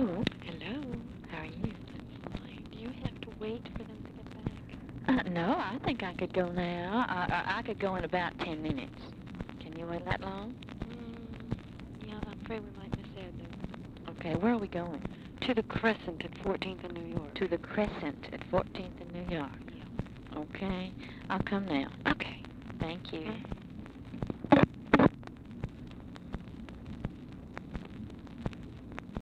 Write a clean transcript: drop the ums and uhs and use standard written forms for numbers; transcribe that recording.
Hello. Hello. How are you? Fine. Do you have to wait for them to get back? No, I think I could go now. I could go in about 10 minutes. Can you wait that long? Yeah, I'm afraid we might miss Ed then. Okay, where are we going? To the Crescent at 14th and New York. To the Crescent at 14th and New York. Yeah. Okay, I'll come now. Okay. Thank you. Mhm.